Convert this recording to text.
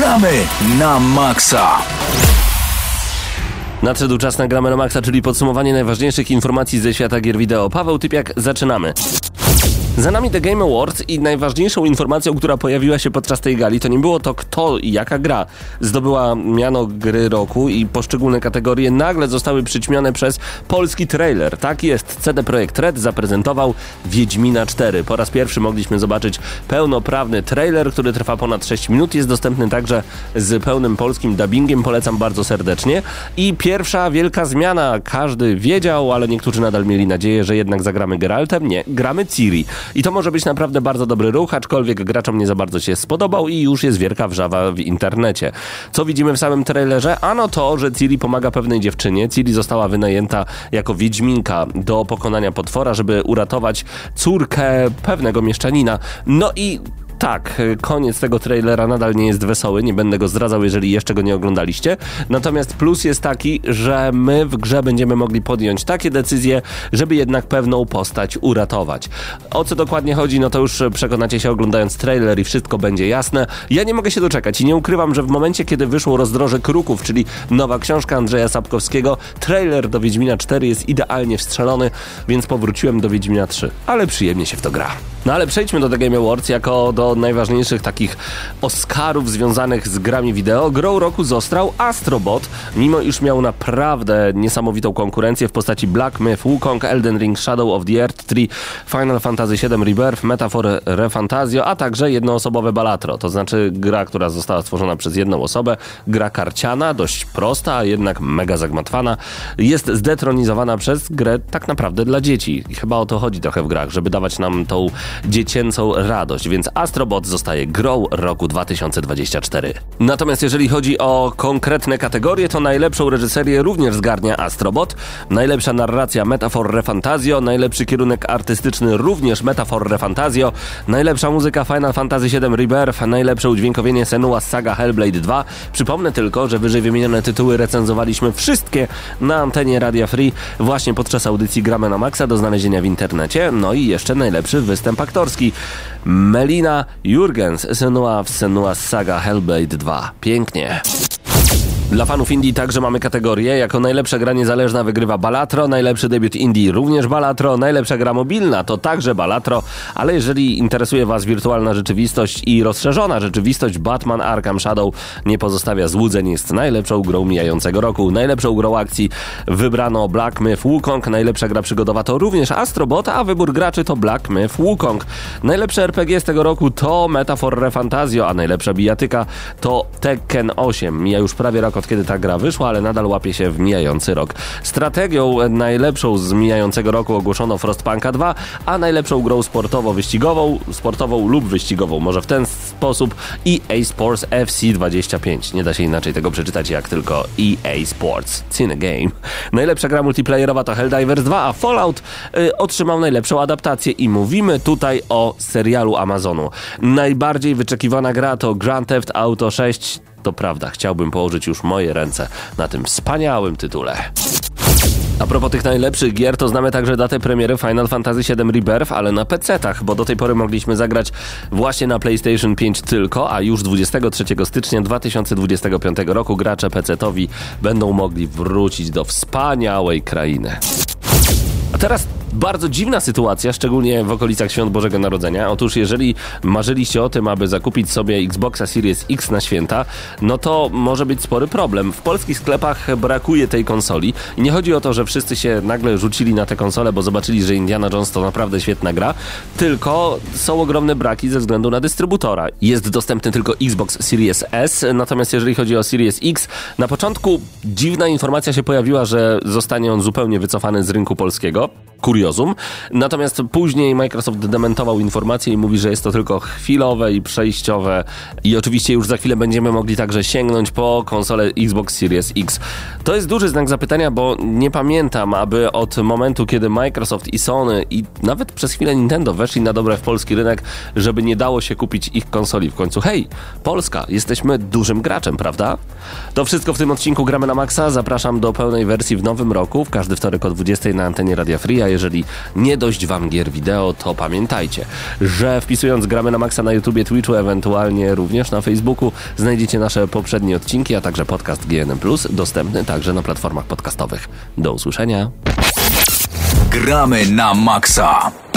Gramy na maksa! Nadszedł czas na Gramy na maksa, czyli podsumowanie najważniejszych informacji ze świata gier wideo. Paweł Typiak, zaczynamy. Za nami The Game Awards i najważniejszą informacją, która pojawiła się podczas tej gali, to nie było to, kto i jaka gra zdobyła miano gry roku i poszczególne kategorie nagle zostały przyćmione przez polski trailer. Tak jest, CD Projekt Red zaprezentował Wiedźmina 4. Po raz pierwszy mogliśmy zobaczyć pełnoprawny trailer, który trwa ponad 6 minut. Jest dostępny także z pełnym polskim dubbingiem, polecam bardzo serdecznie. I pierwsza wielka zmiana. Każdy wiedział, ale niektórzy nadal mieli nadzieję, że jednak zagramy Geraltem. Nie, gramy Ciri. I to może być naprawdę bardzo dobry ruch, aczkolwiek graczom nie za bardzo się spodobał i już jest wielka wrzawa w internecie. Co widzimy w samym trailerze? Ano to, że Ciri pomaga pewnej dziewczynie. Ciri została wynajęta jako wiedźminka do pokonania potwora, żeby uratować córkę pewnego mieszczanina. No i tak, koniec tego trailera nadal nie jest wesoły, nie będę go zdradzał, jeżeli jeszcze go nie oglądaliście. Natomiast plus jest taki, że my w grze będziemy mogli podjąć takie decyzje, żeby jednak pewną postać uratować. O co dokładnie chodzi, no to już przekonacie się oglądając trailer i wszystko będzie jasne. Ja nie mogę się doczekać i nie ukrywam, że w momencie, kiedy wyszło Rozdroże Kruków, czyli nowa książka Andrzeja Sapkowskiego, trailer do Wiedźmina 4 jest idealnie wstrzelony, więc powróciłem do Wiedźmina 3. Ale przyjemnie się w to gra. No ale przejdźmy do The Game Awards jako do najważniejszych takich Oscarów związanych z grami wideo. Grą roku został Astro Bot, mimo iż miał naprawdę niesamowitą konkurencję w postaci Black Myth, Wukong, Elden Ring, Shadow of the Earth 3, Final Fantasy VII Rebirth, Metaphor ReFantazio, a także jednoosobowe Balatro, to znaczy gra, która została stworzona przez jedną osobę, gra karciana, dość prosta, a jednak mega zagmatwana, jest zdetronizowana przez grę tak naprawdę dla dzieci. I chyba o to chodzi trochę w grach, żeby dawać nam tą dziecięcą radość, więc Astro Bot zostaje grą roku 2024. Natomiast jeżeli chodzi o konkretne kategorie, to najlepszą reżyserię również zgarnia Astro Bot, najlepsza narracja Metaphor ReFantazio, najlepszy kierunek artystyczny również Metaphor ReFantazio, najlepsza muzyka Final Fantasy VII Rebirth, najlepsze udźwiękowienie Senua's Saga Hellblade 2. Przypomnę tylko, że wyżej wymienione tytuły recenzowaliśmy wszystkie na antenie Radia Free właśnie podczas audycji Gramy na Maxa do znalezienia w internecie. No i jeszcze najlepszy występ aktorski Melina Jurgens, Senua's Saga Hellblade 2. Pięknie. Dla fanów indie także mamy kategorię. Jako najlepsza gra niezależna wygrywa Balatro, najlepszy debiut indie również Balatro, najlepsza gra mobilna to także Balatro, ale jeżeli interesuje Was wirtualna rzeczywistość i rozszerzona rzeczywistość, Batman Arkham Shadow nie pozostawia złudzeń, jest najlepszą grą mijającego roku. Najlepszą grą akcji wybrano Black Myth Wukong, najlepsza gra przygodowa to również Astro Bot, a wybór graczy to Black Myth Wukong. Najlepsze RPG z tego roku to Metaphor ReFantazio, a najlepsza bijatyka to Tekken 8. Mija już prawie rok od kiedy ta gra wyszła, ale nadal łapie się w mijający rok. Strategią najlepszą z mijającego roku ogłoszono Frostpunka 2, a najlepszą grą sportową lub wyścigową, może w ten sposób EA Sports FC 25. Nie da się inaczej tego przeczytać jak tylko EA Sports. It's in a game. Najlepsza gra multiplayerowa to Helldivers 2, a Fallout otrzymał najlepszą adaptację i mówimy tutaj o serialu Amazonu. Najbardziej wyczekiwana gra to Grand Theft Auto 6. To prawda, chciałbym położyć już moje ręce na tym wspaniałym tytule. A propos tych najlepszych gier, to znamy także datę premiery Final Fantasy VII Rebirth, ale na PC-tach, bo do tej pory mogliśmy zagrać właśnie na PlayStation 5 tylko, a już 23 stycznia 2025 roku gracze PC-towi będą mogli wrócić do wspaniałej krainy. A teraz bardzo dziwna sytuacja, szczególnie w okolicach Świąt Bożego Narodzenia. Otóż jeżeli marzyliście o tym, aby zakupić sobie Xboxa Series X na święta, no to może być spory problem. W polskich sklepach brakuje tej konsoli i nie chodzi o to, że wszyscy się nagle rzucili na tę konsolę, bo zobaczyli, że Indiana Jones to naprawdę świetna gra, tylko są ogromne braki ze względu na dystrybutora. Jest dostępny tylko Xbox Series S, natomiast jeżeli chodzi o Series X, na początku dziwna informacja się pojawiła, że zostanie on zupełnie wycofany z rynku polskiego. Kuriozum. Natomiast później Microsoft dementował informację i mówi, że jest to tylko chwilowe i przejściowe i oczywiście już za chwilę będziemy mogli także sięgnąć po konsolę Xbox Series X. To jest duży znak zapytania, bo nie pamiętam, aby od momentu, kiedy Microsoft i Sony i nawet przez chwilę Nintendo weszli na dobre w polski rynek, żeby nie dało się kupić ich konsoli. W końcu hej, Polska, jesteśmy dużym graczem, prawda? To wszystko w tym odcinku Gramy na Maxa. Zapraszam do pełnej wersji w nowym roku, w każdy wtorek o 20 na antenie Radia Free. Jeżeli nie dość wam gier wideo, to pamiętajcie, że wpisując Gramy na Maxa na YouTubie, Twitchu, ewentualnie również na Facebooku, znajdziecie nasze poprzednie odcinki, a także podcast GNM+, dostępny także na platformach podcastowych. Do usłyszenia. Gramy na Maxa.